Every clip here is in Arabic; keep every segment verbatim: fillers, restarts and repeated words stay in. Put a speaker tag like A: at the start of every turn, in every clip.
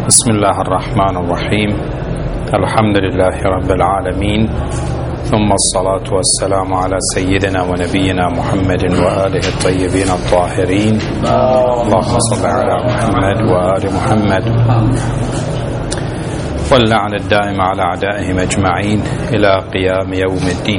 A: بسم الله الرحمن الرحيم. الحمد لله رب العالمين، ثم الصلاة والسلام على سيدنا ونبينا محمد وآله الطيبين الطاهرين. اللهم صل على محمد وآل محمد، واللعن الدائم على أعدائهم أجمعين إلى قيام يوم الدين.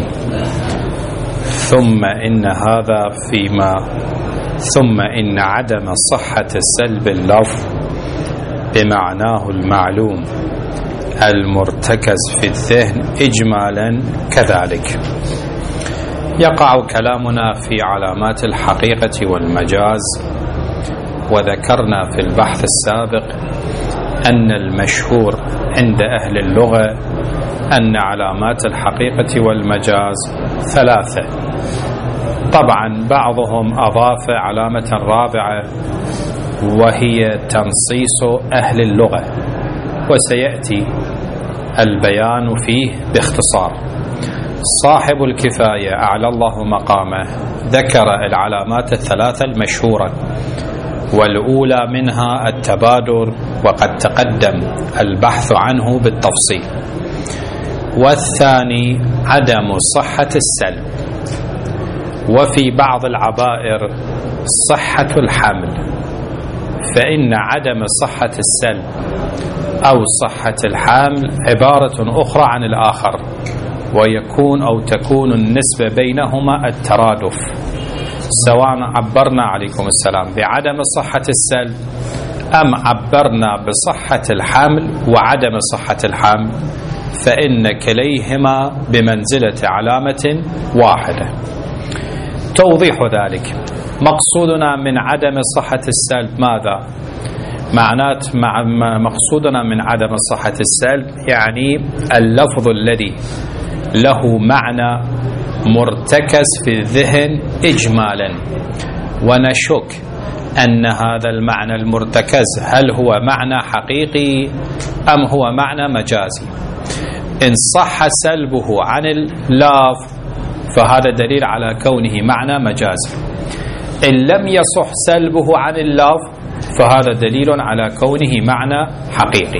A: ثم إن هذا فيما ثم إن عدم صحة سلب اللفظ بمعناه المعلوم المرتكز في الذهن إجمالا كذلك. يقع كلامنا في علامات الحقيقة والمجاز، وذكرنا في البحث السابق أن المشهور عند أهل اللغة أن علامات الحقيقة والمجاز ثلاثة. طبعا بعضهم أضاف علامة رابعة وهي تنصيص أهل اللغة، وسيأتي البيان فيه باختصار. صاحب الكفاية أعلى الله مقامه ذكر العلامات الثلاثة المشهورة، والأولى منها التبادر، وقد تقدم البحث عنه بالتفصيل. والثاني عدم صحة السلب، وفي بعض العبائر صحة الحمل، فإن عدم صحة السلب أو صحة الحمل عبارة أخرى عن الآخر، ويكون أو تكون النسبة بينهما الترادف، سواء عبرنا عليكم السلام بعدم صحة السلب أم عبرنا بصحة الحمل وعدم صحة الحمل، فإن كليهما بمنزلة علامة واحدة. توضيح ذلك: مقصودنا من عدم صحة السلب ماذا؟ معنات مع مقصودنا من عدم صحة السلب يعني اللفظ الذي له معنى مرتكز في الذهن إجمالا، ونشك أن هذا المعنى المرتكز هل هو معنى حقيقي أم هو معنى مجازي. إن صح سلبه عن اللفظ فهذا دليل على كونه معنى مجازي، إن لم يصح سلبه عن اللفظ فهذا دليل على كونه معنى حقيقي.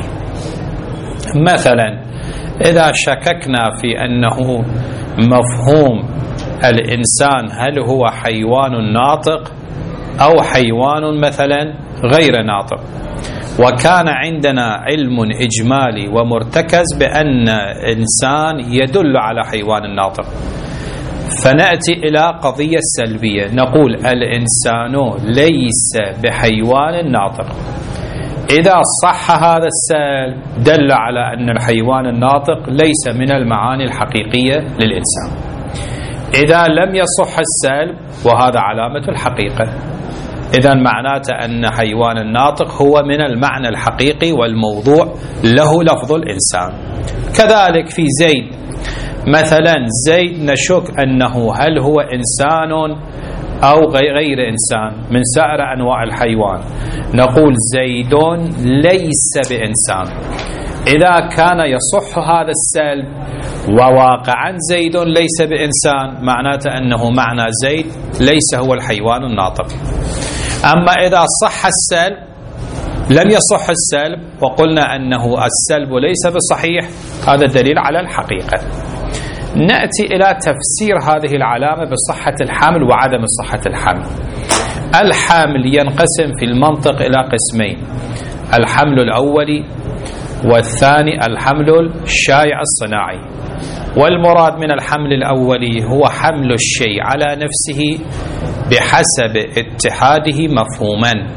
A: مثلا إذا شككنا في أنه مفهوم الإنسان هل هو حيوان ناطق أو حيوان مثلا غير ناطق، وكان عندنا علم إجمالي ومرتكز بأن إنسان يدل على حيوان ناطق، فنأتي إلى قضية سلبية نقول الإنسان ليس بحيوان ناطق. إذا صح هذا السلب دل على أن الحيوان الناطق ليس من المعاني الحقيقية للإنسان. إذا لم يصح السلب وهذا علامة الحقيقة، إذن معناته أن حيوان الناطق هو من المعنى الحقيقي والموضوع له لفظ الإنسان. كذلك في زيد مثلا، زيد نشك أنه هل هو إنسان أو غير إنسان من سائر أنواع الحيوان، نقول زيد ليس بإنسان. إذا كان يصح هذا السلب وواقعا زيد ليس بإنسان، معناته أنه معنى زيد ليس هو الحيوان الناطق. أما إذا صح السلب لم يصح السلب وقلنا أنه السلب ليس بصحيح، هذا دليل على الحقيقة. نأتي إلى تفسير هذه العلامة بصحة الحمل وعدم صحة الحمل. الحمل ينقسم في المنطق إلى قسمين: الحمل الأولي، والثاني الحمل الشائع الصناعي. والمراد من الحمل الأولي هو حمل الشيء على نفسه بحسب اتحاده مفهوما،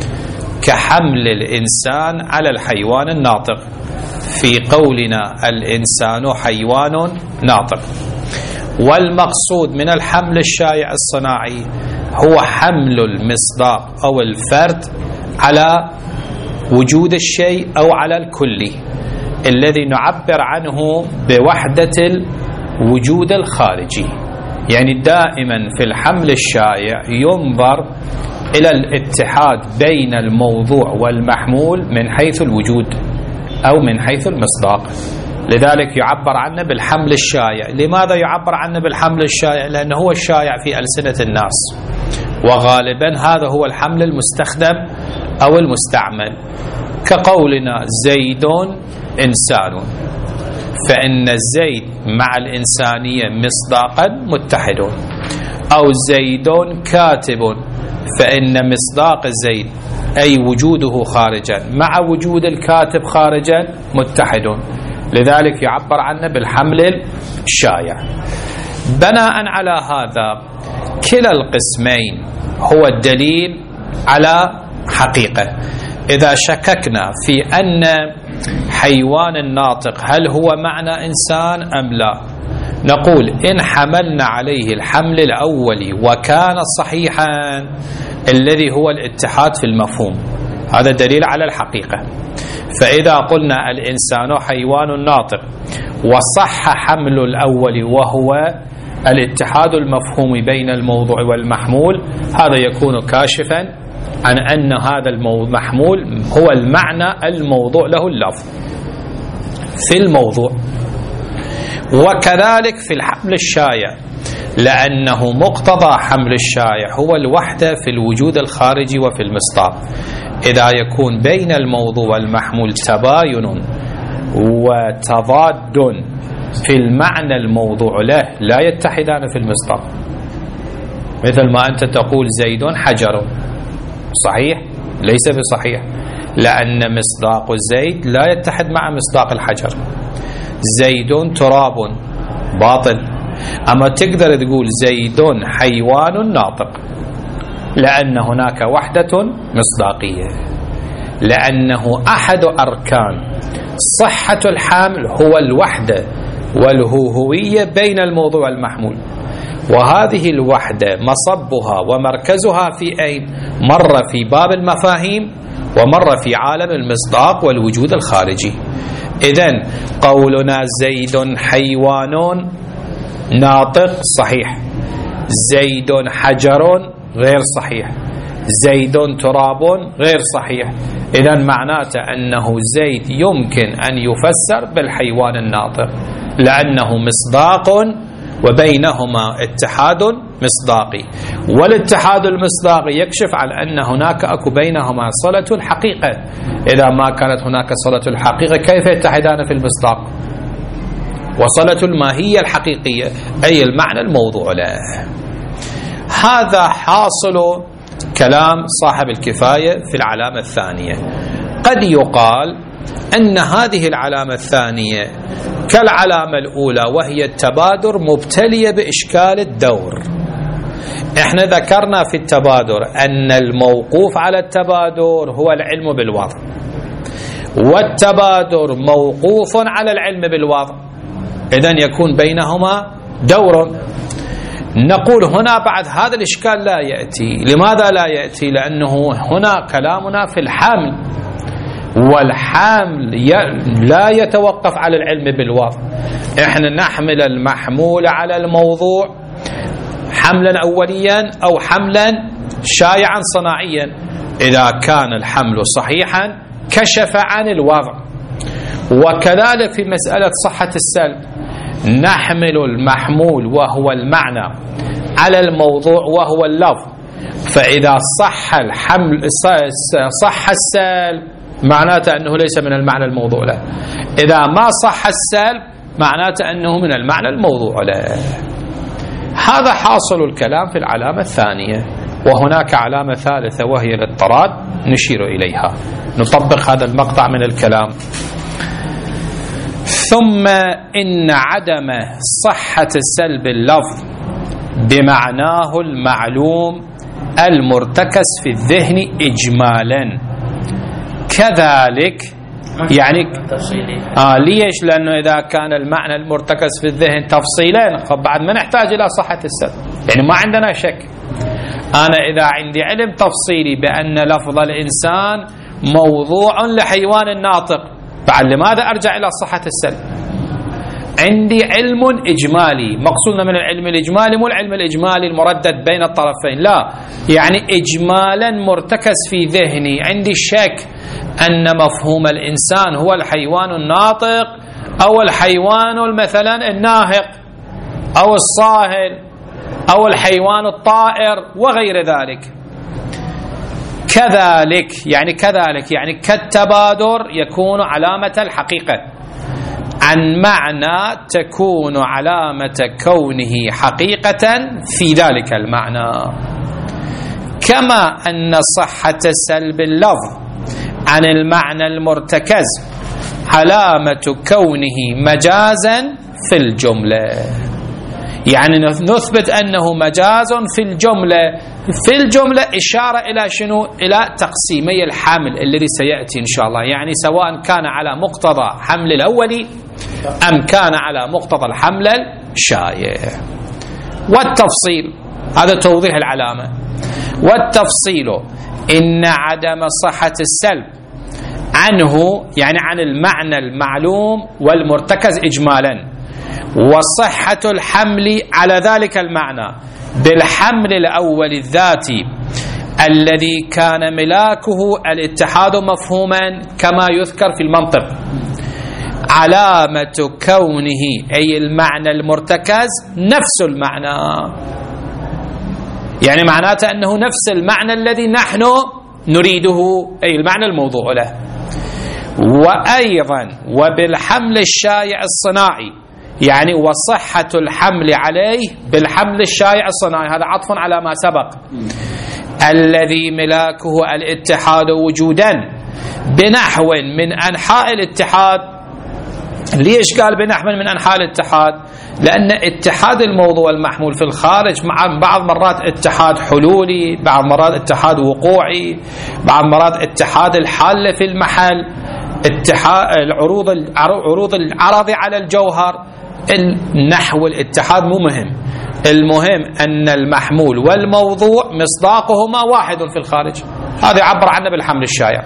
A: كحمل الإنسان على الحيوان الناطق في قولنا الإنسان حيوان ناطق. والمقصود من الحمل الشائع الصناعي هو حمل المصداق أو الفرد على وجود الشيء أو على الكلي، الذي نعبر عنه بوحدة الوجود الخارجي. يعني دائما في الحمل الشائع ينظر إلى الاتحاد بين الموضوع والمحمول من حيث الوجود أو من حيث المصداق، لذلك يعبر عنه بالحمل الشائع. لماذا يعبر عنه بالحمل الشائع؟ لأنه هو الشائع في ألسنة الناس، وغالبا هذا هو الحمل المستخدم أو المستعمل. كقولنا زيد إنسان، فإن الزيد مع الإنسانية مصداقا متحدون. أو زيد كاتب، فإن مصداق زيد أي وجوده خارجا مع وجود الكاتب خارجا متحدون، لذلك يعبر عنه بالحمل الشايع. بناء على هذا كلا القسمين هو الدليل على حقيقة. إذا شككنا في أن حيوان الناطق هل هو معنى إنسان أم لا، نقول إن حملنا عليه الحمل الأولي وكان صحيحا الذي هو الاتحاد في المفهوم، هذا دليل على الحقيقة. فإذا قلنا الإنسان حيوان ناطق وصح حمل الأول وهو الاتحاد المفهومي بين الموضوع والمحمول، هذا يكون كاشفا عن أن هذا المحمول هو المعنى الموضوع له اللفظ في الموضوع. وكذلك في الحمل الشائع، لأنه مقتضى حمل الشائع هو الوحدة في الوجود الخارجي وفي المصداق. إذا يكون بين الموضوع والمحمول تباين وتضاد في المعنى الموضوع له لا يتحدان في المصداق. مثل ما أنت تقول زيد حجر، صحيح؟ ليس بصحيح، لأن مصداق زيد لا يتحد مع مصداق الحجر. زيد تراب، باطل. أما تقدر تقول زيد حيوان ناطق، لأن هناك وحدة مصداقية، لأنه أحد أركان صحة الحمل هو الوحدة والهوية بين الموضوع والمحمول. وهذه الوحدة مصبها ومركزها في أين؟ مرة في باب المفاهيم ومرة في عالم المصداق والوجود الخارجي. إذن قولنا زيد حيوان ناطق صحيح، زيد حجر غير صحيح، زيد تراب غير صحيح. إذن معناته أنه زيد يمكن أن يفسر بالحيوان الناطق، لأنه مصداق وبينهما اتحاد مصداقي، والاتحاد المصداقي يكشف على أن هناك أكو بينهما صلة الحقيقة. إذا ما كانت هناك صلة الحقيقة كيف يتحدان في المصداق؟ وصلة الماهية الحقيقية أي المعنى الموضوع له. هذا حاصل كلام صاحب الكفاية في العلامة الثانية. قد يقال أن هذه العلامة الثانية كالعلامة الأولى وهي التبادر مبتلية بإشكال الدور. احنا ذكرنا في التبادر أن الموقوف على التبادر هو العلم بالوضع، والتبادر موقوف على العلم بالوضع، إذن يكون بينهما دور. نقول هنا بعد هذا الإشكال لا يأتي. لماذا لا يأتي؟ لأنه هنا كلامنا في الحمل، والحمل لا يتوقف على العلم بالوضع. احنا نحمل المحمول على الموضوع حملا أوليا أو حملا شائعا صناعيا. إذا كان الحمل صحيحا كشف عن الوضع. وكذلك في مسألة صحة السلب، نحمل المحمول وهو المعنى على الموضوع وهو اللفظ، فإذا صح الحمل صح السلب معناته أنه ليس من المعنى الموضوع له، إذا ما صح السلب معناته أنه من المعنى الموضوع له. هذا حاصل الكلام في العلامة الثانية. وهناك علامة ثالثة وهي الاضطراد نشير إليها. نطبق هذا المقطع من الكلام. ثم إن عدم صحة سلب اللفظ بمعناه المعلوم المرتكز في الذهن إجمالا كذلك، يعني آه ليش؟ لأنه إذا كان المعنى المرتكز في الذهن تفصيلا فبعد ما نحتاج إلى صحة السلب، يعني ما عندنا شك. أنا إذا عندي علم تفصيلي بأن لفظ الإنسان موضوع لحيوان الناطق، بعد لماذا أرجع إلى صحة السلب؟ عندي علم إجمالي. مقصودنا من العلم الإجمالي مو العلم الإجمالي المردد بين الطرفين، لا، يعني إجمالا مرتكز في ذهني عندي شك أن مفهوم الإنسان هو الحيوان الناطق أو الحيوان مثلا الناهق أو الصاهل أو الحيوان الطائر وغير ذلك. كذلك يعني كذلك يعني كالتبادر يكون علامة الحقيقة، عن معنى تكون علامة كونه حقيقة في ذلك المعنى. كما أن صحة سلب اللفظ عن المعنى المرتكز علامة كونه مجازا في الجملة، يعني نثبت أنه مجاز في الجملة. في الجملة إشارة إلى شنو؟ إلى تقسيمي الحمل الذي سيأتي إن شاء الله، يعني سواء كان على مقتضى حمل الأولي أم كان على مقتضى الحمل الشائع. والتفصيل هذا توضيح العلامة. والتفصيل إن عدم صحة السلب عنه يعني عن المعنى المعلوم والمرتكز إجمالا، وصحة الحمل على ذلك المعنى بالحمل الأول الذاتي الذي كان ملاكه الاتحاد مفهوما كما يذكر في المنطق، علامة كونه أي المعنى المرتكز نفس المعنى، يعني معناته أنه نفس المعنى الذي نحن نريده، أي المعنى الموضوع له. وأيضا وبالحمل الشائع الصناعي، يعني وصحة الحمل عليه بالحمل الشائع الصناعي، هذا عطف على ما سبق، الذي ملاكه الاتحاد وجودا بنحو من أنحاء الاتحاد. ليش قال بنحو من أنحاء الاتحاد؟ لأن اتحاد الموضوع المحمول في الخارج مع بعض مرات اتحاد حلولي، بعض مرات اتحاد وقوعي، بعض مرات اتحاد الحالة في المحل، اتحاد العروض عروض العرض على الجوهر. النحو الاتحاد مو مهم، المهم أن المحمول والموضوع مصداقهما واحد في الخارج، هذا يعبر عنه بالحمل الشائع.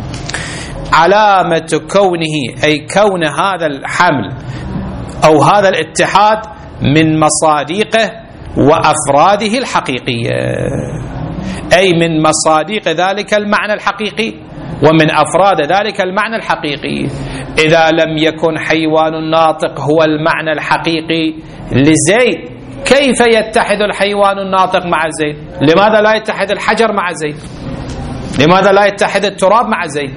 A: علامة كونه أي كون هذا الحمل أو هذا الاتحاد من مصاديقه وأفراده الحقيقية، أي من مصاديق ذلك المعنى الحقيقي ومن أفراد ذلك المعنى الحقيقي. إذا لم يكن حيوان الناطق هو المعنى الحقيقي لزيد، كيف يتحد الحيوان الناطق مع زيد؟ لماذا لا يتحد الحجر مع زيد؟ لماذا لا يتحد التراب مع زيد؟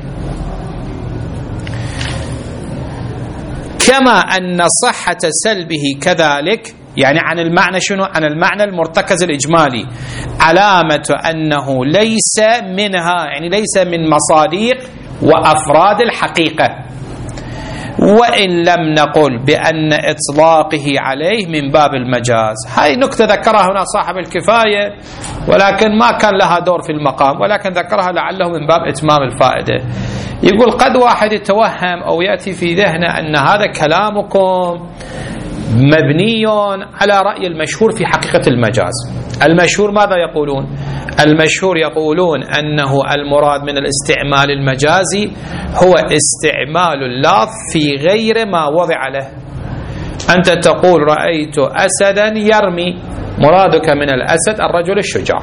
A: كما أن صحة سلبه كذلك، يعني عن المعنى شنو؟ عن المعنى المرتكز الإجمالي، علامة أنه ليس منها، يعني ليس من مصاديق وأفراد الحقيقة، وإن لم نقل بأن إطلاقه عليه من باب المجاز. هاي نكتة ذكرها هنا صاحب الكفاية، ولكن ما كان لها دور في المقام، ولكن ذكرها لعله من باب إتمام الفائدة. يقول قد واحد يتوهم أو يأتي في ذهنه أن هذا كلامكم مبني على رأي المشهور في حقيقة المجاز. المشهور ماذا يقولون؟ المشهور يقولون أنه المراد من الاستعمال المجازي هو استعمال اللفظ في غير ما وضع له. أنت تقول رأيت أسدا يرمي، مرادك من الأسد الرجل الشجاع،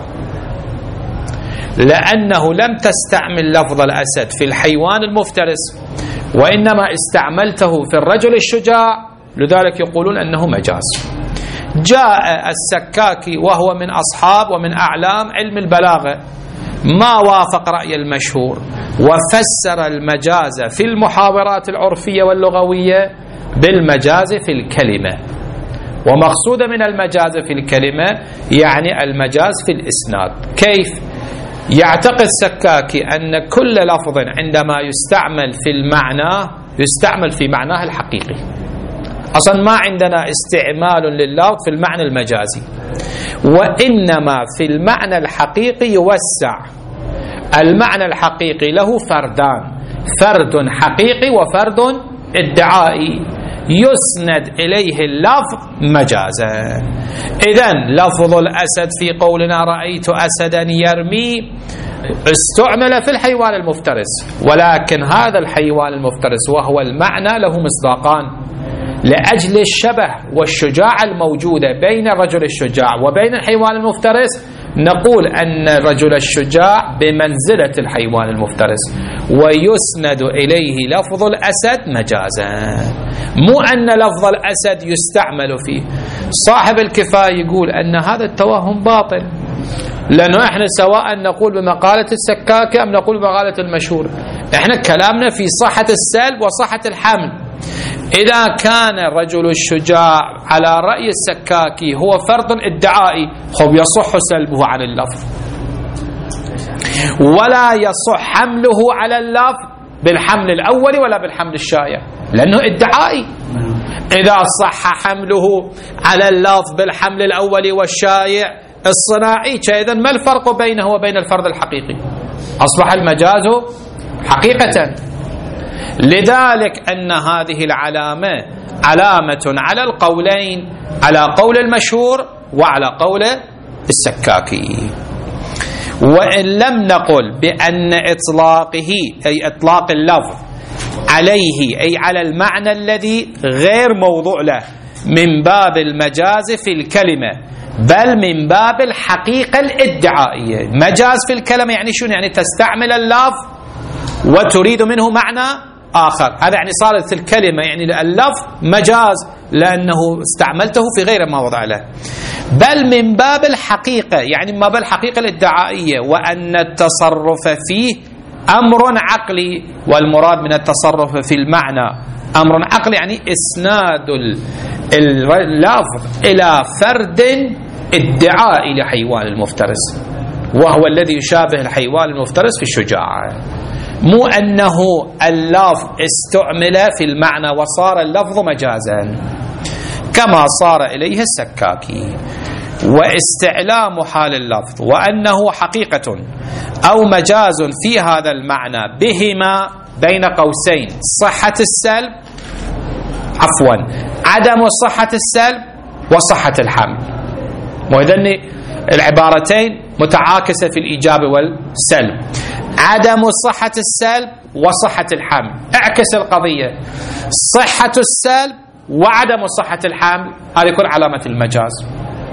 A: لأنه لم تستعمل لفظ الأسد في الحيوان المفترس، وإنما استعملته في الرجل الشجاع، لذلك يقولون أنه مجاز. جاء السكاكي وهو من أصحاب ومن أعلام علم البلاغة، ما وافق رأي المشهور وفسر المجاز في المحاورات العرفية واللغوية بالمجاز في الكلمة. ومقصود من المجاز في الكلمة يعني المجاز في الإسناد. كيف؟ يعتقد سكاكي أن كل لفظ عندما يستعمل في المعنى يستعمل في معناه الحقيقي. أصلا ما عندنا استعمال لللفظ في المعنى المجازي، وإنما في المعنى الحقيقي يوسع. المعنى الحقيقي له فردان، فرد حقيقي وفرد ادعائي، يسند إليه اللفظ مجازا. إذن لفظ الأسد في قولنا رأيت أسدا يرمي استعمل في الحيوان المفترس، ولكن هذا الحيوان المفترس وهو المعنى له مصداقان، لأجل الشبه والشجاعة الموجودة بين الرجل الشجاع وبين الحيوان المفترس نقول أن الرجل الشجاع بمنزلة الحيوان المفترس، ويسند إليه لفظ الأسد مجازا، مو أن لفظ الأسد يستعمل فيه. صاحب الكفاية يقول أن هذا التوهم باطل، لأنه إحنا سواء نقول بمقالة السكاكي أم نقول بمقالة المشهور، إحنا كلامنا في صحة السلب وصحة الحمل. إذا كان الرجل الشجاع على رأي السكاكي هو فرض ادعائي، خب يصح سلبه عن اللفظ، ولا يصح حمله على اللفظ بالحمل الأول ولا بالحمل الشائع، لأنه ادعائي. إذا صح حمله على اللفظ بالحمل الأول والشائع الصناعي، إذن ما الفرق بينه وبين الفرض الحقيقي؟ أصبح المجاز حقيقة. لذلك أن هذه العلامة علامة على القولين، على قول المشهور وعلى قول السكاكي. وإن لم نقل بأن إطلاقه أي إطلاق اللفظ عليه أي على المعنى الذي غير موضوع له من باب المجاز في الكلمة، بل من باب الحقيقة الادعائية. مجاز في الكلمة يعني شو؟ يعني تستعمل اللفظ وتريد منه معنى آخر، هذا يعني صارت الكلمة يعني اللفظ مجاز لأنه استعملته في غير ما وضع له، بل من باب الحقيقة يعني ما باب الحقيقة الادعائية، وأن التصرف فيه أمر عقلي، والمراد من التصرف في المعنى أمر عقلي يعني إسناد اللفظ إلى فرد ادعائي لحيوان المفترس، وهو الذي يشابه الحيوان المفترس في الشجاعة، مو أنه اللفظ استعمل في المعنى وصار اللفظ مجازا كما صار إليه السكاكي. واستعلام حال اللفظ وأنه حقيقة أو مجاز في هذا المعنى بهما بين قوسين صحة السلب عفوا عدم صحة السلب وصحة الحمل، وإذن العبارتين متعاكسة في الإيجاب والسلب، عدم صحة السلب وصحة الحمل. اعكس القضية، صحة السلب وعدم صحة الحمل، هذه يكون علامة المجاز.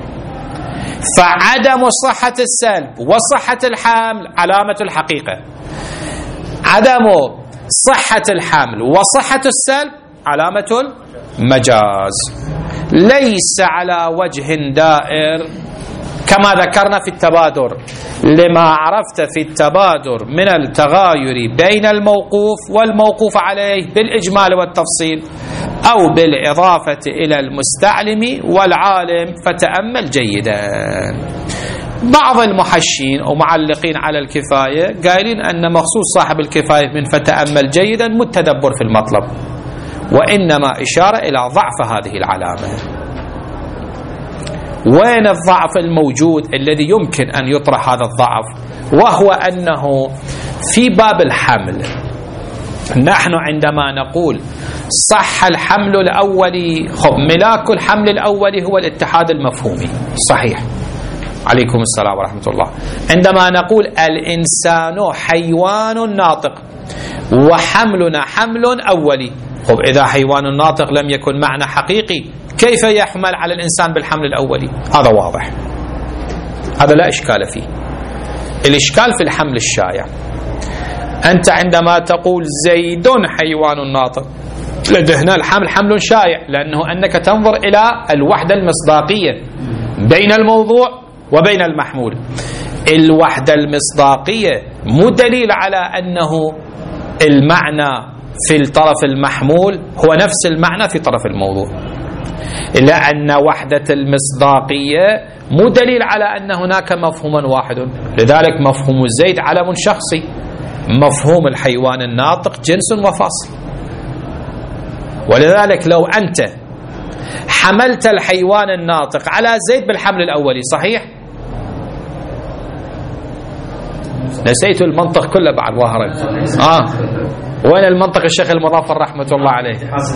A: فعدم صحة السلب وصحة الحمل علامة الحقيقة، عدم صحة الحمل وصحة السلب علامة المجاز، ليس على وجه دائر كما ذكرنا في التبادر، لما عرفت في التبادر من التغاير بين الموقوف والموقوف عليه بالإجمال والتفصيل أو بالإضافة إلى المستعلم والعالم، فتأمل جيدا. بعض المحشين أو معلقين على الكفاية قائلين أن مخصوص صاحب الكفاية من فتأمل جيدا متدبر في المطلب، وإنما إشارة إلى ضعف هذه العلامة. وين الضعف الموجود الذي يمكن أن يطرح هذا الضعف؟ وهو أنه في باب الحمل نحن عندما نقول صح الحمل الأولي، خب ملاك الحمل الأولي هو الاتحاد المفهومي، صحيح، عليكم السلام ورحمة الله. عندما نقول الإنسان حيوان ناطق وحملنا حمل أولي، خب إذا حيوان ناطق لم يكن معنى حقيقي، كيف يحمل على الإنسان بالحمل الأولي؟ هذا واضح، هذا لا إشكال فيه. الإشكال في الحمل الشائع. أنت عندما تقول زيد حيوان ناطق، لدهنا الحمل حمل شائع، لأنه أنك تنظر إلى الوحدة المصداقية بين الموضوع وبين المحمول. الوحدة المصداقية مو دليل على أنه المعنى في الطرف المحمول هو نفس المعنى في طرف الموضوع، إلا أن وحدة المصداقية مو دليل على أن هناك مفهوما واحد. لذلك مفهوم الزيد علم شخصي، مفهوم الحيوان الناطق جنس وفصل. ولذلك لو أنت حملت الحيوان الناطق على زيد بالحمل الأولي، صحيح؟ نسيت المنطق كله بعد ظهرك. آه وين المنطق الشيخ المظفر رحمة الله عليه؟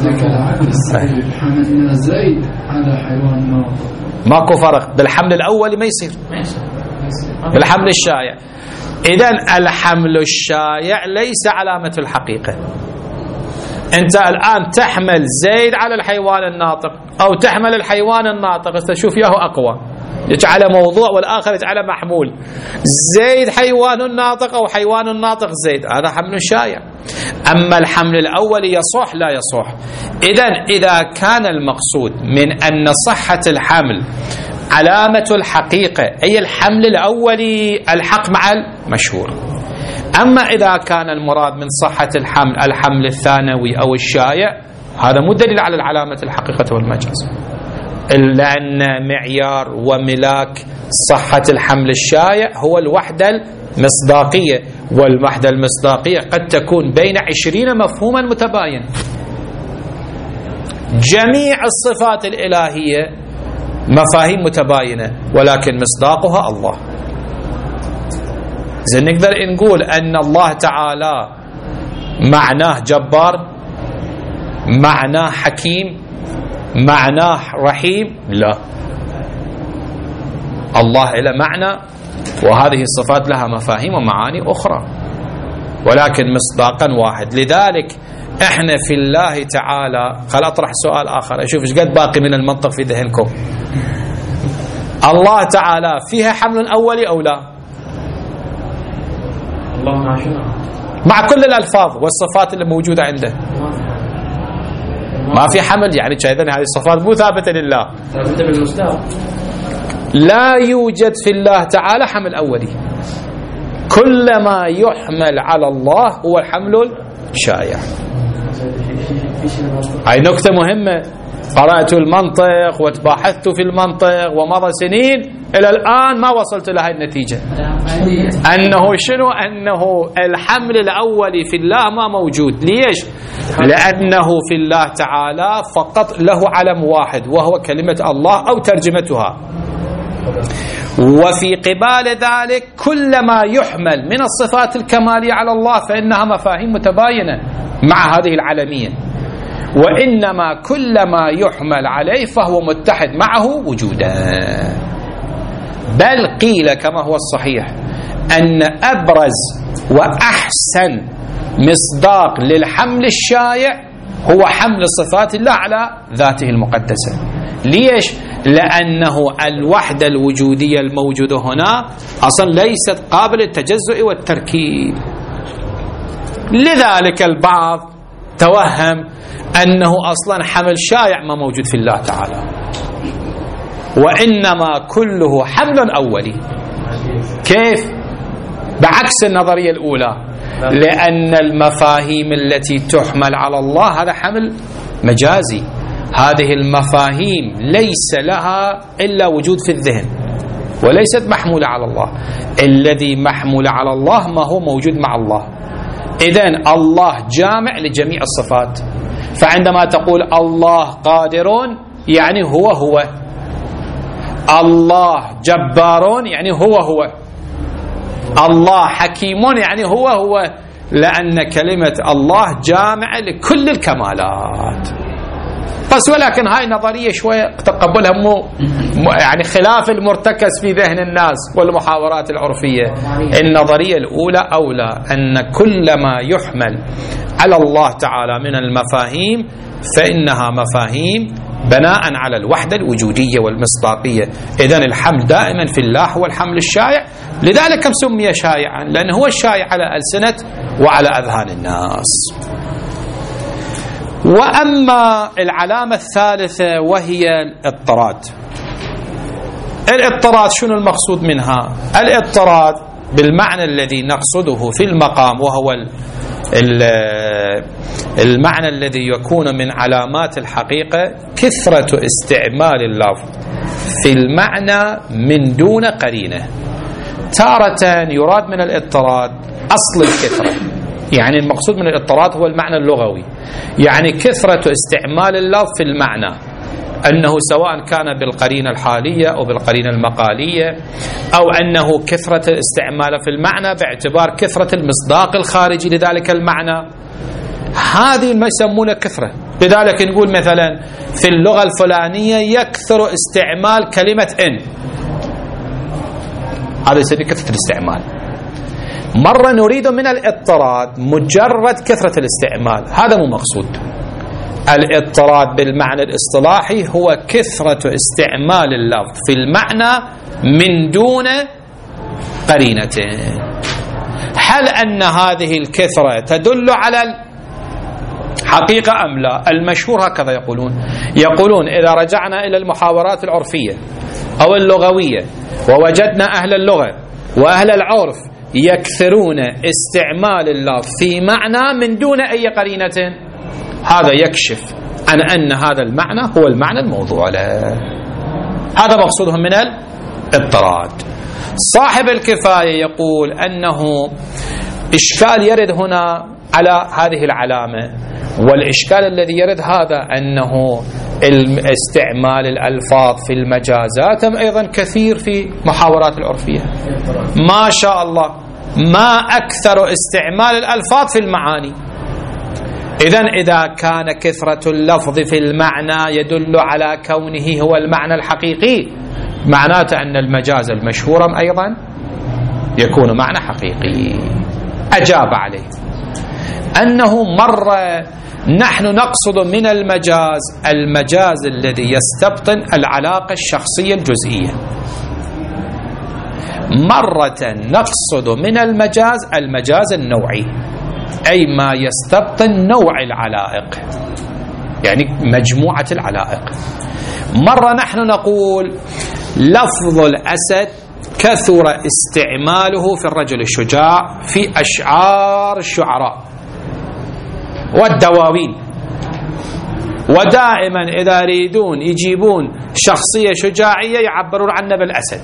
B: حملنا زيد على حيوان ناطق،
A: ماكو فرق، بالحمل الأول ما يصير، بالحمل الشائع. إذن الحمل الشائع ليس علامة الحقيقة. أنت الآن تحمل زيد على الحيوان الناطق أو تحمل الحيوان الناطق، تشوف ياهو أقوى، يجعل موضوع والآخر يجعل محمول. زيد حيوان ناطق أو حيوان ناطق زيد، هذا حمل شائع. أما الحمل الأول يصح لا يصح. إذن إذا كان المقصود من أن صحة الحمل علامة الحقيقة أي الحمل الأولي الحق مع المشهور. أما إذا كان المراد من صحة الحمل الحمل الثانوي أو الشائع هذا مو دليل على العلامة الحقيقة والمجاز، لأن معيار وملاك صحة الحمل الشائع هو الوحدة المصداقية، والوحدة المصداقية قد تكون بين عشرين مفهوما متباين. جميع الصفات الإلهية مفاهيم متباينة ولكن مصداقها الله. زين نقدر نقول أن الله تعالى معناه جبار، معناه حكيم، معناه رحيم؟ لا، الله له معنى وهذه الصفات لها مفاهيم ومعاني أخرى ولكن مصداقا واحد. لذلك احنا في الله تعالى، خل اطرح سؤال آخر اشوف ايش قد باقي من المنطق في ذهنكم. الله تعالى فيها حمل أولي أو لا؟
C: الله مع شنو؟
A: مع كل الألفاظ والصفات اللي موجودة عنده ما في حمل، يعني إذن هذه الصفات مو ثابتة لله،
C: ثابتة بالمصداق.
A: لا يوجد في الله تعالى حمل أولي، كل ما يحمل على الله هو الحمل الشائع. هاي نكتة مهمة، قرأت المنطق وتباحثت في المنطق ومضى سنين إلى الآن ما وصلت لهذه النتيجة، أنه شنو؟ أنه الحمل الأولي في الله ما موجود. ليش؟ لأنه في الله تعالى فقط له علم واحد وهو كلمة الله أو ترجمتها، وفي قبال ذلك كل ما يحمل من الصفات الكمالية على الله فإنها مفاهيم متباينة مع هذه العلمية، وإنما كل ما يحمل عليه فهو متحد معه وجودا. بل قيل كما هو الصحيح أن أبرز وأحسن مصداق للحمل الشائع هو حمل صفات الله على ذاته المقدسة. ليش؟ لأنه الوحدة الوجودية الموجودة هنا أصلا ليست قابلة للتجزؤ والتركيب. لذلك البعض توهم أنه أصلا حمل شائع ما موجود في الله تعالى، وإنما كله حمل أولي. كيف؟ بعكس النظرية الأولى، لأن المفاهيم التي تحمل على الله هذا حمل مجازي، هذه المفاهيم ليس لها إلا وجود في الذهن وليست محمولة على الله. الذي محمول على الله ما هو موجود مع الله. إذن الله جامع لجميع الصفات، فعندما تقول الله قادر يعني هو هو، الله جبار يعني هو هو، الله حكيم يعني هو هو، لأن كلمة الله جامعة لكل الكمالات. بس ولكن هاي نظرية شوية تقبلها مو يعني خلاف المرتكز في ذهن الناس والمحاورات العرفية. النظرية الأولى أولى، أن كل ما يحمل على الله تعالى من المفاهيم فإنها مفاهيم بناء على الوحدة الوجودية والمصداقية. إذن الحمل دائما في الله هو الحمل الشائع، لذلك سمي شائعا لأنه هو الشائع على ألسنة وعلى أذهان الناس. وأما العلامة الثالثة وهي الاضطراد. الاضطراد شنو المقصود منها؟ الاضطراد بالمعنى الذي نقصده في المقام، وهو المعنى الذي يكون من علامات الحقيقة كثرة استعمال اللفظ في المعنى من دون قرينة. تارة يراد من الاضطراد أصل الكثرة، يعني المقصود من الاضطراد هو المعنى اللغوي، يعني كثرة استعمال اللفظ في المعنى، أنه سواء كان بالقرينة الحالية أو بالقرينة المقالية، أو أنه كثرة استعماله في المعنى باعتبار كثرة المصداق الخارجي لذلك المعنى. هذه ما يسمونه كثرة. لذلك نقول مثلا في اللغة الفلانية يكثر استعمال كلمة إن، هذا يسمى كثرة الاستعمال. مرة نريد من الاضطراد مجرد كثرة الاستعمال، هذا مو مقصود. الاضطراد بالمعنى الاصطلاحي هو كثرة استعمال اللفظ في المعنى من دون قرينة. هل أن هذه الكثرة تدل على الحقيقة أم لا؟ المشهور هكذا يقولون. يقولون إذا رجعنا إلى المحاورات العرفية أو اللغوية، ووجدنا أهل اللغة وأهل العرف يكثرون استعمال اللفظ في معنى من دون أي قرينة، هذا يكشف عن أن هذا المعنى هو المعنى الموضوع له. هذا مقصودهم من الاضطراد. صاحب الكفاية يقول أنه إشكال يرد هنا على هذه العلامة، والإشكال الذي يرد هذا أنه استعمال الألفاظ في المجازات أيضا كثير في محاورات العرفية، ما شاء الله ما أكثر استعمال الألفاظ في المعاني. إذن إذا كان كثرة اللفظ في المعنى يدل على كونه هو المعنى الحقيقي، معناته أن المجاز المشهور أيضا يكون معنى حقيقي. أجاب عليه أنه مرة نحن نقصد من المجاز المجاز الذي يستبطن العلاقة الشخصية الجزئية، مرة نقصد من المجاز المجاز النوعي، أي ما يستبطن نوع العلائق، يعني مجموعة العلائق. مرة نحن نقول لفظ الأسد كثر استعماله في الرجل الشجاع في أشعار الشعراء والدواوين، ودائما إذا يريدون يجيبون شخصية شجاعية يعبرون عنه بالأسد.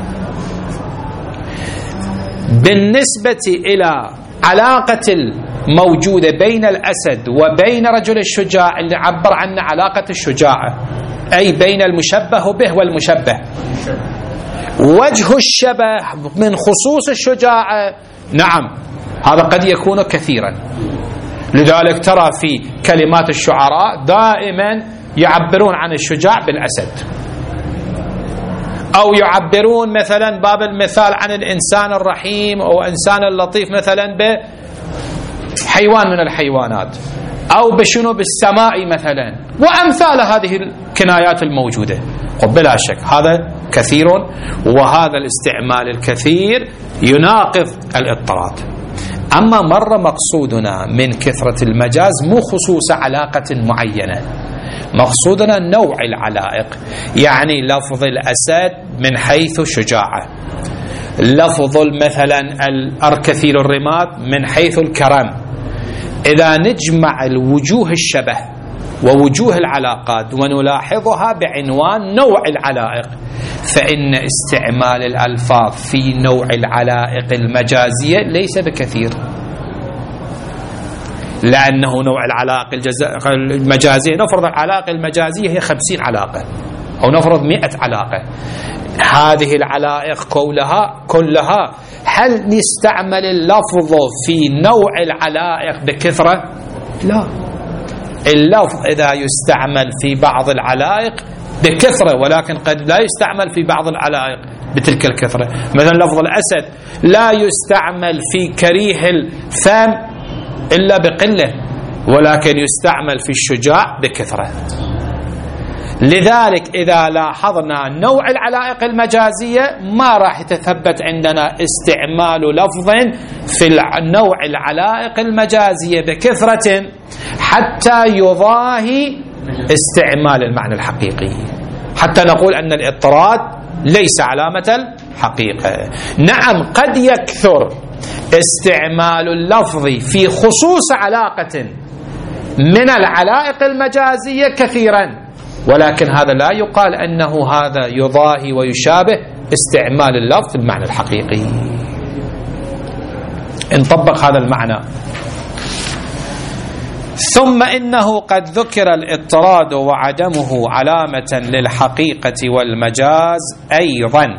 A: بالنسبة إلى علاقة الموجودة بين الأسد وبين رجل الشجاع اللي عبر عنه علاقة الشجاعة، أي بين المشبه به والمشبه، وجه الشبه من خصوص الشجاعة نعم هذا قد يكون كثيرا. لذلك ترى في كلمات الشعراء دائما يعبرون عن الشجاع بالأسد، أو يعبرون مثلا باب المثال عن الإنسان الرحيم أو إنسان اللطيف مثلا بحيوان من الحيوانات، أو بشنو بالسماء مثلا، وأمثال هذه الكنايات الموجودة. بلا شك هذا كثير، وهذا الاستعمال الكثير يناقض الاضطراد. أما مرة مقصودنا من كثرة المجاز مو خصوص علاقة معينة، مقصودنا نوع العلائق، يعني لفظ الأسد من حيث شجاعة، لفظ مثلا الأركثيل الرماد من حيث الكرم. إذا نجمع الوجوه الشبه ووجوه العلاقات ونلاحظها بعنوان نوع العلائق، فإن استعمال الألفاظ في نوع العلائق المجازية ليس بكثير، لأنه نوع العلائق المجازية، نفرض العلاقة المجازية هي خمسين علاقة أو نفرض مئة علاقة، هذه العلائق كلها كلها هل نستعمل اللفظ في نوع العلائق بكثرة؟ لا، اللفظ إذا يستعمل في بعض العلائق بكثرة، ولكن قد لا يستعمل في بعض العلائق بتلك الكثرة. مثلا لفظ الأسد لا يستعمل في كريه الفم إلا بقلة، ولكن يستعمل في الشجاع بكثرة. لذلك إذا لاحظنا نوع العلائق المجازية ما راح يتثبت عندنا استعمال لفظ في نوع العلائق المجازية بكثرة حتى يضاهي استعمال المعنى الحقيقي، حتى نقول أن الاضطراد ليس علامة الحقيقة. نعم قد يكثر استعمال اللفظ في خصوص علاقة من العلائق المجازية كثيرا، ولكن هذا لا يقال أنه هذا يضاهي ويشابه استعمال اللفظ بالمعنى الحقيقي. نطبق هذا المعنى. ثم إنه قد ذكر الاضطراد وعدمه علامة للحقيقة والمجاز أيضا،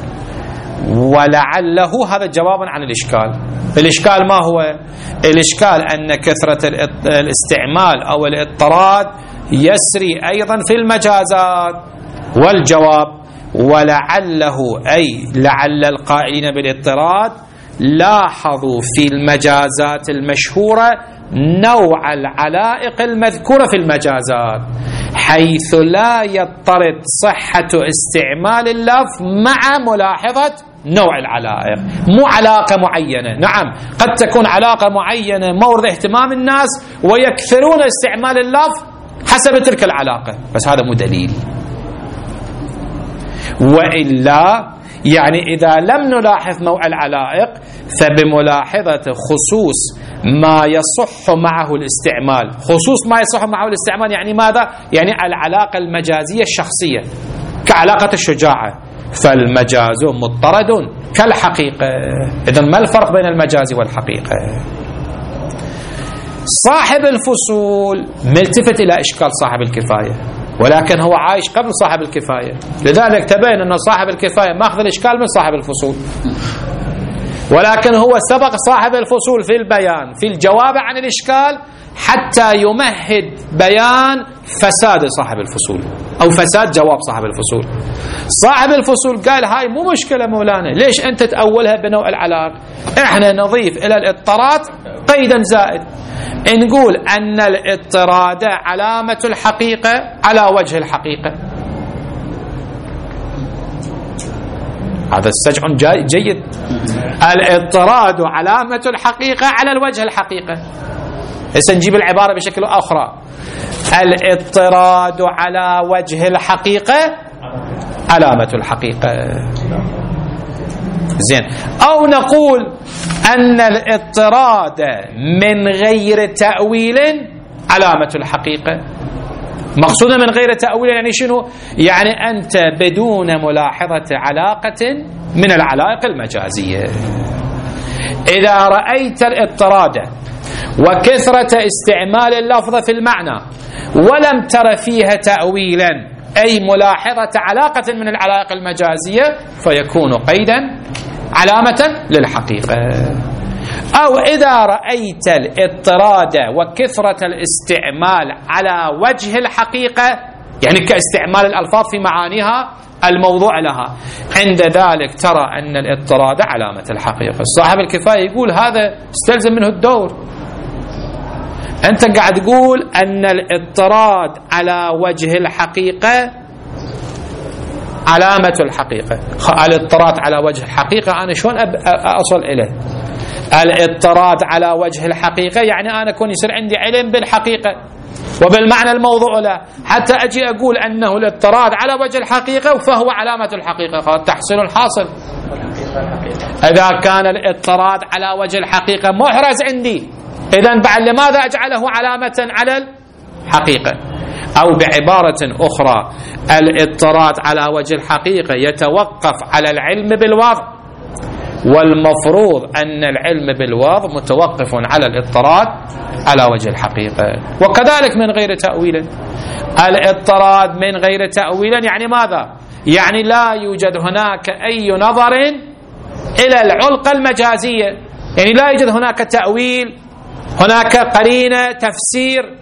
A: ولعله هذا جواب عن الإشكال. الإشكال ما هو؟ الإشكال أن كثرة الاستعمال أو الاضطراد يسري أيضا في المجازات، والجواب ولعله أي لعل القائلين بالاضطراد لاحظوا في المجازات المشهورة نوع العلائق المذكورة في المجازات، حيث لا يضطرد صحة استعمال اللفظ مع ملاحظة نوع العلائق، مو علاقة معينة. نعم قد تكون علاقة معينة مورد اهتمام الناس ويكثرون استعمال اللفظ حسب تلك العلاقة، بس هذا مو دليل. وإلا يعني إذا لم نلاحظ نوع العلائق فبملاحظة خصوص ما يصح معه الاستعمال. خصوص ما يصح معه الاستعمال يعني ماذا؟ يعني العلاقة المجازية الشخصية كعلاقة الشجاعة، فالمجاز مضطرد كالحقيقة. إذن ما الفرق بين المجاز والحقيقة؟ صاحب الفصول ملتفت إلى إشكال صاحب الكفاية، ولكن هو عايش قبل صاحب الكفاية، لذلك تبين أن صاحب الكفاية ماخذ الإشكال من صاحب الفصول، ولكن هو سبق صاحب الفصول في البيان في الجواب عن الإشكال حتى يمهد بيان فساد صاحب الفصول أو فساد جواب صاحب الفصول. صاحب الفصول قال هاي مو مشكلة مولانا، ليش أنت تأولها بنوع العلاق؟ إحنا نضيف إلى الاضطراد قيدا زائد، نقول أن الاضطراد علامة الحقيقة على وجه الحقيقة. هذا السجع جيد. الاضطراد علامة الحقيقة على الوجه الحقيقة. هسه نجيب العبارة بشكل أخرى، الاضطراد على وجه الحقيقة علامة الحقيقة. زين. أو نقول أن الاضطراد من غير تأويل علامة الحقيقة. مقصودنا من غير تأويل يعني شنو؟ يعني أنت بدون ملاحظة علاقة من العلائق المجازية. إذا رأيت الاضطراد وكثرة استعمال اللفظ في المعنى ولم تر فيها تأويلا أي ملاحظة علاقة من العلائق المجازية فيكون قيدا علامة للحقيقة. أو إذا رأيت الاضطراد وكثرة الاستعمال على وجه الحقيقة يعني كاستعمال الألفاظ في معانيها الموضوع لها، عند ذلك ترى أن الاضطراد علامة الحقيقة. صاحب الكفاية يقول هذا استلزم منه الدور. أنت قاعد تقول أن الاضطراد على وجه الحقيقة علامة الحقيقة. الاضطراد على وجه الحقيقة أنا شلون أصل إليه؟ الاضطراد على وجه الحقيقة يعني أنا أكون يصير عندي علم بالحقيقة وبالمعنى الموضوع له حتى أجي أقول أنه الاضطراد على وجه الحقيقة فهو علامة الحقيقة. تحصيل الحاصل. إذا كان الاضطراد على وجه الحقيقة محرز عندي، إذن بعد لماذا أجعله علامة على الحقيقة؟ أو بعبارة أخرى الاضطراد على وجه الحقيقة يتوقف على العلم بالوضع، والمفروض أن العلم بالوضع متوقف على الاضطراد على وجه الحقيقة. وكذلك من غير تأويل. الاضطراد من غير تأويل يعني ماذا؟ يعني لا يوجد هناك أي نظر إلى العلقة المجازية، يعني لا يوجد هناك تأويل، هناك قرينة تفسير.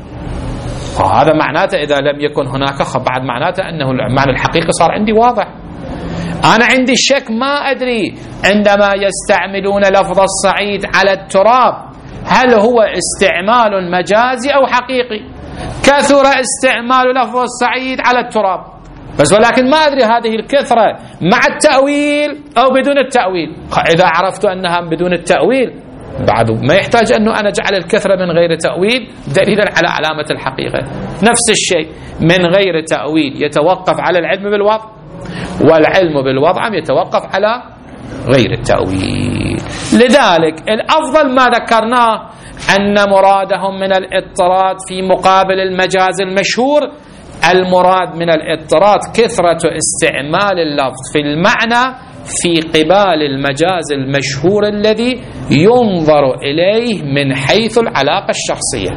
A: وهذا معناته إذا لم يكن هناك بعد معناته أنه المعنى الحقيقي صار عندي واضح. أنا عندي الشك ما أدري عندما يستعملون لفظ الصعيد على التراب هل هو استعمال مجازي أو حقيقي؟ كثر استعمال لفظ الصعيد على التراب بس، ولكن ما أدري هذه الكثرة مع التأويل أو بدون التأويل. إذا عرفت أنها بدون التأويل بعد ما يحتاج أنه أنا أجعل الكثرة من غير تأويل دليلا على علامة الحقيقة. نفس الشيء من غير تأويل يتوقف على العلم بالوضع، والعلم بالوضع يتوقف على غير التأويل. لذلك الأفضل ما ذكرناه أن مرادهم من الاضطراد في مقابل المجاز المشهور، المراد من الاضطراد كثرة استعمال اللفظ في المعنى في قبال المجاز المشهور الذي ينظر إليه من حيث العلاقة الشخصية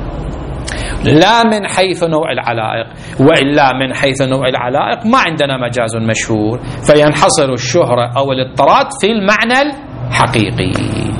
A: لا من حيث نوع العلائق. وإلا من حيث نوع العلائق ما عندنا مجاز مشهور، فينحصر الشهرة أو الاضطراد في المعنى الحقيقي.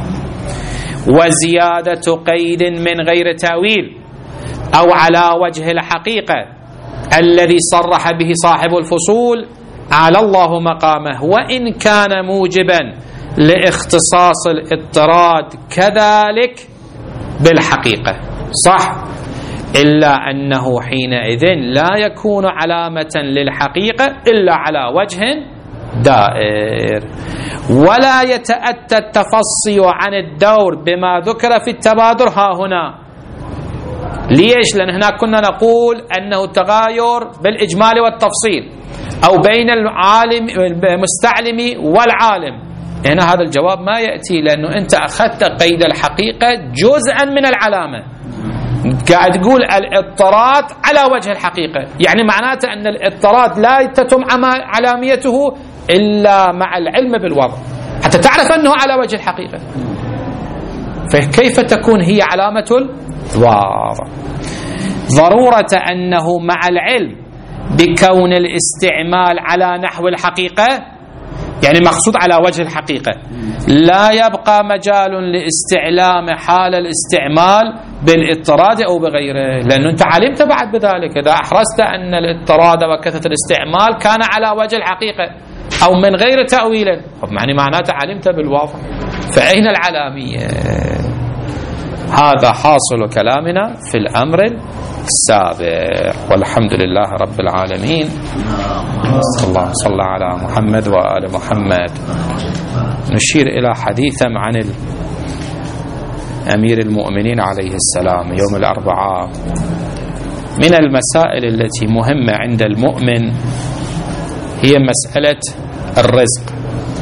A: وزيادة قيد من غير تأويل أو على وجه الحقيقة الذي صرح به صاحب الفصول على الله مقامه، وإن كان موجبا لاختصاص الاضطراد كذلك بالحقيقة صح، إلا أنه حينئذ لا يكون علامة للحقيقة إلا على وجه دائر، ولا يتأتى التفصي عن الدور بما ذكر في التبادر ها هنا. ليش؟ لأن هنا كنا نقول أنه تغاير بالإجمال والتفصيل. أو بين العالم المستعلم والعالم؟ هنا هذا الجواب ما يأتي، لأنه أنت أخذت قيد الحقيقة جزءا من العلامة، قاعد تقول الاضطراد على وجه الحقيقة، يعني معناته أن الاضطراد لا تتم علاميته إلا مع العلم بالوضع حتى تعرف أنه على وجه الحقيقة. فكيف تكون هي علامة الوضع؟ ضرورة أنه مع العلم بكون الاستعمال على نحو الحقيقة، يعني مقصود على وجه الحقيقة، لا يبقى مجال لاستعلام حال الاستعمال بالاضطراد أو بغيره، لأنه أنت علمت بعد بذلك إذا أحرزت أن الاضطراد وكثرة الاستعمال كان على وجه الحقيقة أو من غير تأويل، يعني معناته علمت بالواضح. فأين العلامية؟ هذا حاصل كلامنا في الأمر السابق، والحمد لله رب العالمين. اللهم صل على محمد وآل محمد. نشير إلى حديث عن أمير المؤمنين عليه السلام يوم الأربعاء. من المسائل التي مهمة عند المؤمن هي مسألة الرزق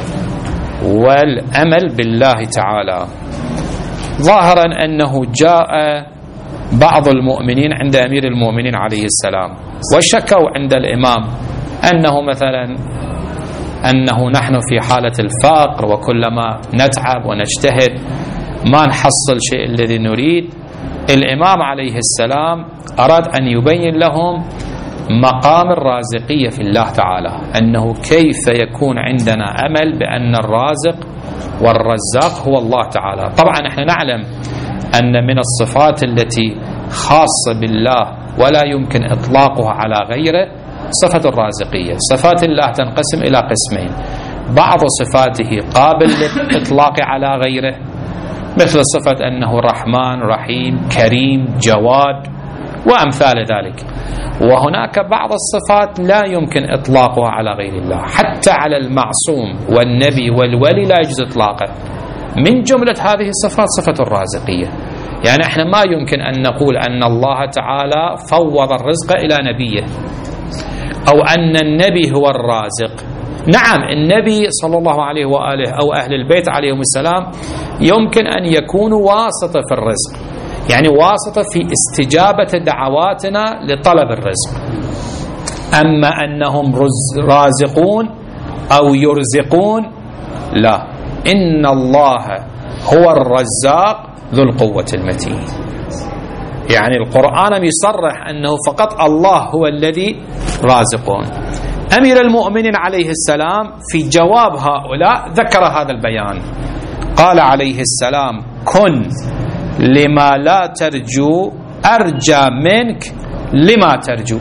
A: والأمل بالله تعالى. ظاهرا أنه جاء بعض المؤمنين عند أمير المؤمنين عليه السلام وشكوا عند الإمام أنه مثلا أنه نحن في حالة الفقر، وكلما نتعب ونجتهد ما نحصل شيء الذي نريد. الإمام عليه السلام أراد أن يبين لهم مقام الرازقية في الله تعالى، أنه كيف يكون عندنا أمل بأن الرازق والرزاق هو الله تعالى. طبعا احنا نعلم أن من الصفات التي خاصة بالله ولا يمكن إطلاقها على غيره صفة الرازقية. صفات الله تنقسم إلى قسمين: بعض صفاته قابل للإطلاق على غيره، مثل صفة أنه رحمن رحيم كريم جواد وأمثال ذلك، وهناك بعض الصفات لا يمكن إطلاقها على غير الله، حتى على المعصوم والنبي والولي لا يجوز إطلاقه. من جملة هذه الصفات صفة الرازقية، يعني احنا ما يمكن أن نقول أن الله تعالى فوض الرزق إلى نبيه أو أن النبي هو الرازق. نعم النبي صلى الله عليه وآله أو أهل البيت عليهم السلام يمكن أن يكونوا واسطة في الرزق، يعني واسطة في استجابة دعواتنا لطلب الرزق. أما أنهم رازقون أو يرزقون لا، إن الله هو الرزاق ذو القوة المتين. يعني القرآن يصرح أنه فقط الله هو الذي رازقون. أمير المؤمنين عليه السلام في جواب هؤلاء ذكر هذا البيان، قال عليه السلام: كن لما لا ترجو أرجى منك لما ترجو.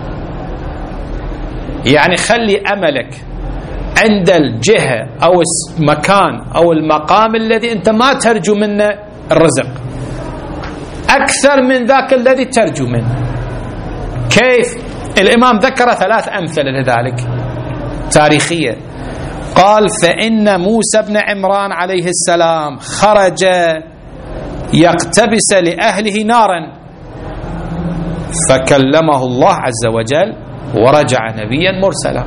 A: يعني خلي أملك عند الجهة أو المكان أو المقام الذي أنت ما ترجو منه الرزق أكثر من ذاك الذي ترجو منه. كيف؟ الإمام ذكر ثلاث أمثلة لذلك تاريخية. قال: فإن موسى بن عمران عليه السلام خرج يقتبس لأهله نارا فكلمه الله عز وجل ورجع نبيا مرسلا.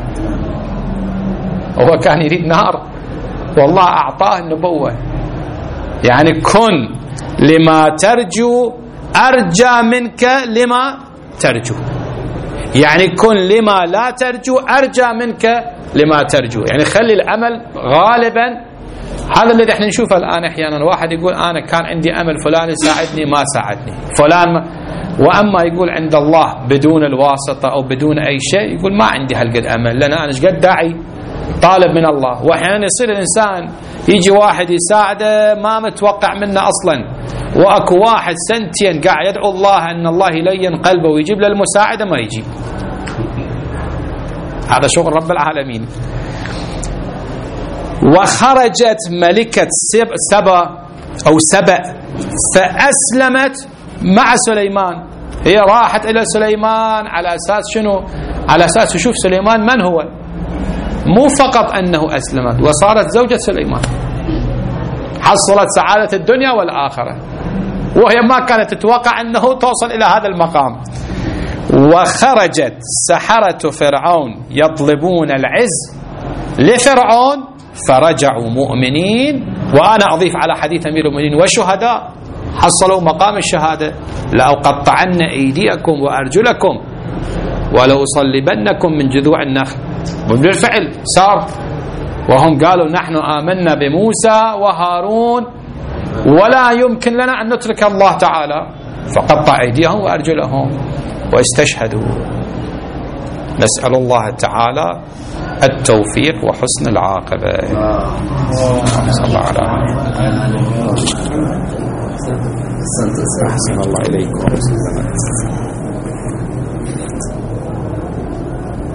A: هو كان يريد نار والله أعطاه النبوة. يعني كن لما ترجو أرجى منك لما ترجو، يعني كن لما لا ترجو أرجى منك لما ترجو. يعني خلي الأمل غالبا. هذا الذي احنا نشوفه الآن أحيانا، واحد يقول أنا كان عندي أمل فلان يساعدني ما ساعدني فلان ما. وأما يقول عند الله بدون الواسطة أو بدون أي شيء يقول ما عندي هالقد أمل، لأن أنا قد داعي طالب من الله. وأحيانا يصير الإنسان يجي واحد يساعده ما متوقع منه أصلا، وأكو واحد سنتين قاعد يدعو الله أن الله يلين قلبه ويجيب له المساعدة ما يجيب. هذا شغل رب العالمين. وخرجت ملكة سبا أو سبأ فأسلمت مع سليمان. هي راحت إلى سليمان على أساس شنو؟ على أساس تشوف سليمان من هو، مو فقط أنه أسلمت وصارت زوجة سليمان، حصلت سعادة الدنيا والآخرة، وهي ما كانت تتوقع أنه توصل إلى هذا المقام. وخرجت سحرة فرعون يطلبون العز لفرعون فرجعوا مؤمنين. وأنا أضيف على حديث أمير المؤمنين وشهداء حصلوا مقام الشهادة: لأقطعن أيديكم وأرجلكم ولأصلبنكم من جذوع النخل. وبالفعل صار، وهم قالوا نحن آمنا بموسى وهارون ولا يمكن لنا أن نترك الله تعالى، فقطع أيديهم وأرجلهم واستشهدوا. نسأل الله تعالى التوفيق وحسن العاقبة. صلى الله عليه وسلم. أحسن الله إليكم.